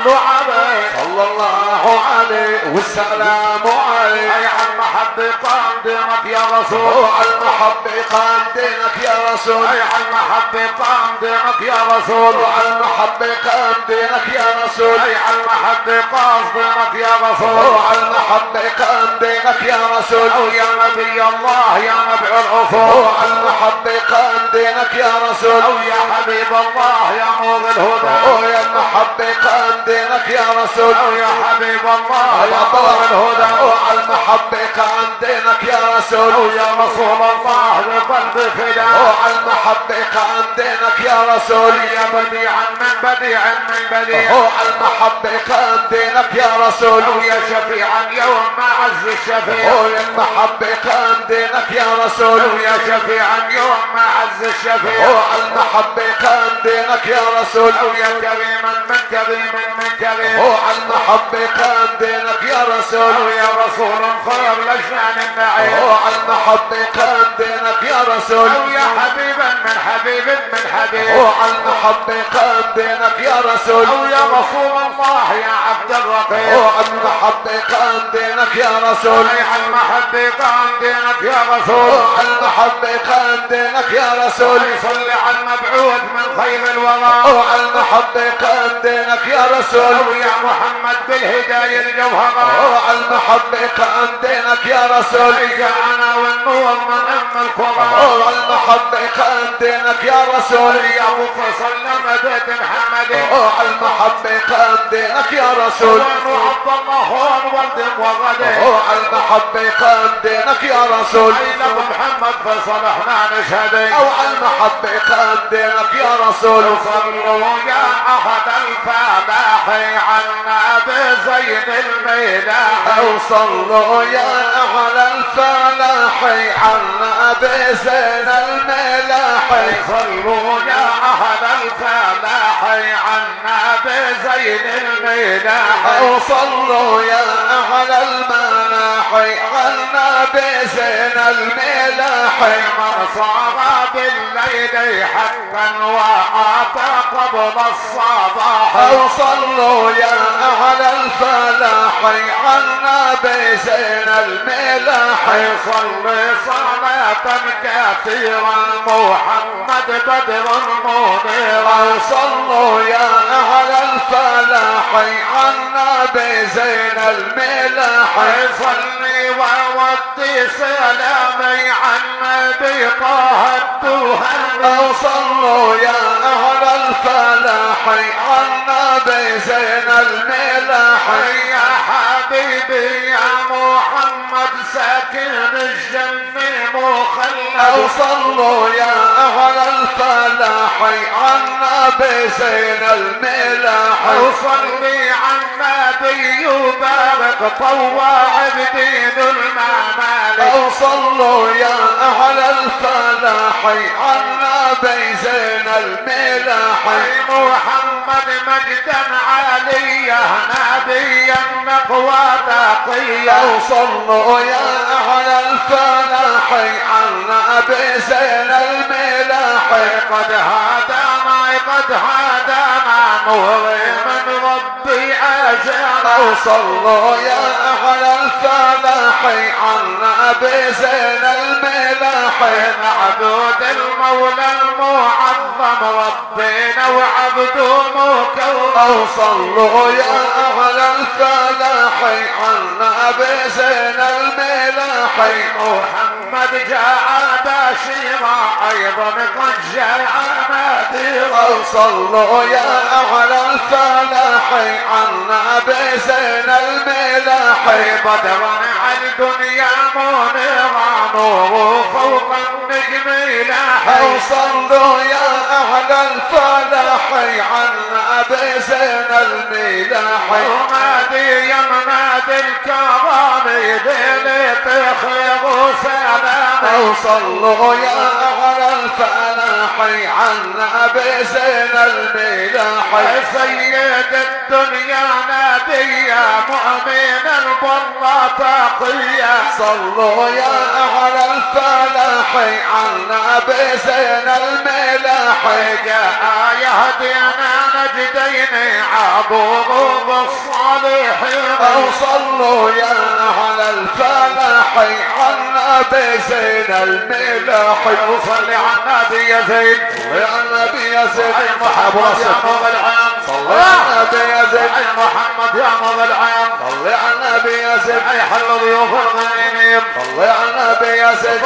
عليه صلى الله عليه والسلام عليه. أي على المحبة قام دينك يا رسول، على المحبة قام دينك يا رسول. أي على المحبة قام دينك يا رسول، على المحبة قام دينك يا رسول. أي على المحبة قام دينك يا رسول، على المحبة قام دينك يا رسول. أو يا نبي الله يا نبع العصور، على المحبة قام دينك يا رسول. أو يا حبيب الله يا نور الهدى، أو يا المحبة قام دينك يا رسول. أو يا حبيب الله يا نور الهدى، أو على المحبة قام دينك يا رسول. أو يا رسول الله بقلب فدا، أو على المحبة قام دينك يا رسول. يا بديعا من بديع من بديع، أو على المحبة قام دينك يا رسول. أو يا شفيعا يوم ما عز الشفيع، أو يا المحبة قام دينك يا رسول. أو يا شفيعا يوم ما عز الشفيع، أو على المحبة قام دينك يا رسول. أو يا كريما من كريم من كريم، أو على المحبة قام دينك يا رسول. أو يا رسول خير لجنان النعيم، أو على المحبة قام دينك يا رسول. أو يا حبيبا من حبيب من حبيب، أو على المحبة قام دينك يا رسول. أو يا رسول الله يا عبد الرقيب، أو على المحبة قام دينك يا رسول. أي على المحبة قام دينك يا رسول، أو على المحبة قام دينك يا رسول. صل على المبعوث من خير الورى، أو على المحبة قام دينك يا رسول. أو يا محمد بالهداية الجوهرة، أو على المحبة قام دينك يا رسول. جاءنا والنور من أم القرى، أو على المحبة قام دينك يا رسول. يا أبو فصل مدد محمد، أو على المحبة قام دينك يا رسول. وعبد الله هون ولد وغده، أو على المحبة قام دينك يا رسول. أين محمد فصل احنا نشهد، أو على المحبة قام دينك يا رسول. صلوا يا أحد الفلاح عنا بزين الملاح، أو صلوا يا أهل الفلاح عنا بزين الملاح. صلوا يا أهل الفلاح عنا بزين الملاح، أو صلوا يا أهل الملاح عنا بزين الملاح. من صار بالليل حقا وآتى قبل الصباح، أو صلوا يا أهل الفلاح عنا بزين الملاح. صل صلاة كثيرا محمد بدر منيرا، صلوا يا أهل الفلاح عنا بزين الملاح. صلي وودي سلامي عن نبي طه الدهن، أو صلوا يا أهل الفلاح عنا بزين الملاح. يا حبيبي يا محمد ساكن الجنة مخلد، أو صلوا يا أهل الفلاح عنا بزين الملاح. أو صلي على النبي وبارك طوع بدين الممالك، أو صلوا يا أهل الفلاح عنا بزين الملاح. محمد مجدا عاليا نبيا نقوى تقيا، أو صلوا يا أهل الفلاح عنا بزين الملاح. قد هدانا قد هدانا نور من ربي أجانا، أو صلوا يا أهل الفلاح عنا بزين الملاح. معبود المولى المعظم ربنا وعبده مكرم، أو صلوا يا أهل الفلاح عنا بزين الملاح. محمد جاء بشيرا أيضا قد جاء نذيرا، أو صلوا يا أهل الفلاح عنا بزين الملاح. بدرا على الدنيا منيرا نور فوق النجم لاح، أو صلوا يا أهل الفلاح عنا بزين الملاح. ونادي ينادي الكرام بليت خير وسلام، أو صلوا يا أهل الفلاح عنا بزين الملاح. سيد الدنيا نبيا مؤمن البر تقيا، صلوا يا أهل الفلاح عنا بزين الملاح. جاء يهدينا نجدين عبور بالصالحين وصلوا يا على الفلاح على النبي زين الملاح وصلي على النبي يا زين صلي على النبي يا زين اي محمد يا مغل عام صلي على النبي يا زين اي محمد يا مغل عام صلي على النبي يا زين اي حل ضيوف الغنيم صلي على النبي يا زين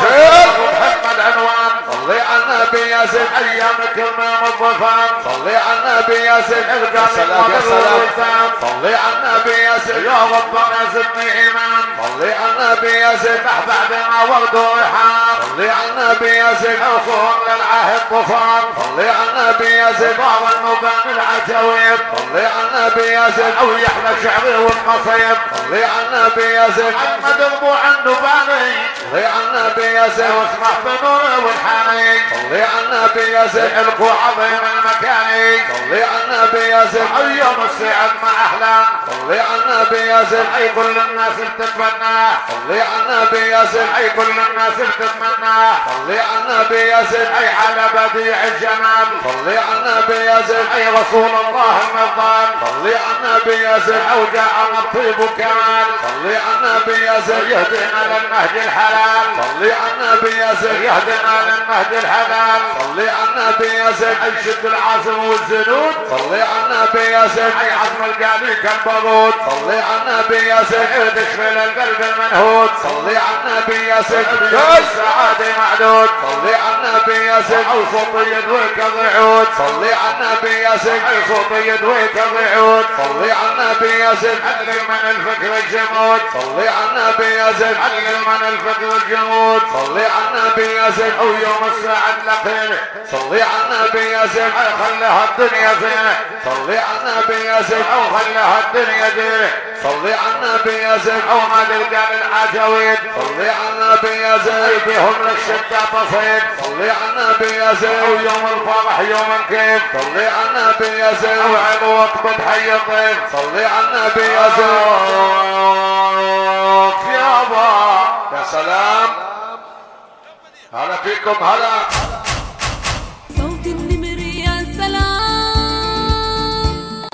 محمد عنوان صلي على النبي يا زين ايامك المام الضفان صلي على النبي يا زين القى سلام يا سلام صلي على النبي يا زين يا ربنا زدني ايمان صلي على النبي يا زين بعد ما ورد وريحان صلي على النبي يا زين اوصول للعهد طوفان صلي على النبي يا زين باب النبان العتاويب صلي على النبي يا زين او يحلى شعري والقصيب صلي على النبي يا زين محمد ابو النباني صلي على النبي يا زين واسمح بنوره والحاني صلي على النبي يا زين القوا عظيم المكاني صلي على النبي يا زين يوم السعد ما احلى صلي على النبي يا زين اي كل الناس بتتمناه صلي على النبي يا زين اي كل الناس بتتمناه صلي على النبي يا زين اي على بديع الجمال صلي على النبي يا زين اي رسول الله المفضل صلي على النبي يا زين او جاء الطيب كمال صلي على النبي يا زين يهدينا للنهج الحلال صلي على النبي يا زين يهدينا للنهج الحلال صلي على النبي يا زين اي شد العاصم والزنود صلي على النبي يا زين اي عظم القالي كالبارود صلي على النبي يا زين تشمل القلب المنهود صلي على النبي يا زين السعادة معدود صلي على النبي يا زين او صوت يدويك ضعود صلي على النبي يا زين اي صوت يدويك ضعود صلي على النبي يا زين علم من الفكر الجمود صلي على النبي يا زين علم من الفكر الجمود صلي على النبي يا زين او يوم الساعة لقينه صلي على النبي يا زين خلها الدنيا زينه صلي على النبي يا زين او خلها الدنيا دينه صلي على النبي يا زين او ما تلقى للعجوين صلي على النبي يا زين فيهم لك شدة بسيط صلي على النبي يا زين او يوم الفرح يوم الكيف صلي على النبي يا زين او عيب وقت حي الضيف صلي على النبي يا زين يا با يا سلام هلا فيكم هلا